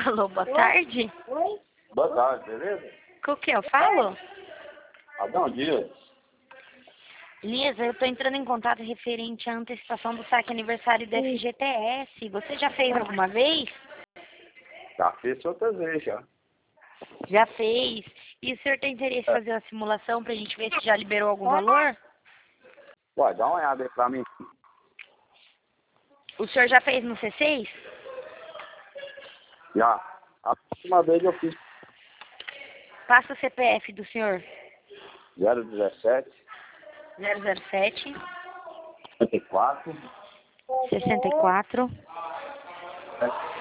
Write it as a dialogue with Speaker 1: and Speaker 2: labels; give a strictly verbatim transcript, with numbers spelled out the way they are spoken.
Speaker 1: Alô, boa tarde.
Speaker 2: Oi? Boa tarde, beleza?
Speaker 1: Com o que eu falo?
Speaker 2: Adão Dias.
Speaker 1: Lisa, eu estou entrando em contato referente à antecipação do saque aniversário do F G T S. Você já fez alguma vez?
Speaker 2: Já fiz outras vezes, já.
Speaker 1: Já fez. E o senhor tem interesse em fazer uma simulação para a gente ver se já liberou algum valor?
Speaker 2: Ué, dá uma olhada aí pra mim.
Speaker 1: O senhor já fez no C seis?
Speaker 2: Já. A última vez eu fiz
Speaker 1: Passa o C P F do senhor.
Speaker 2: zero dezessete,
Speaker 1: zero zero sete,
Speaker 2: cinquenta e quatro,
Speaker 1: sessenta e quatro,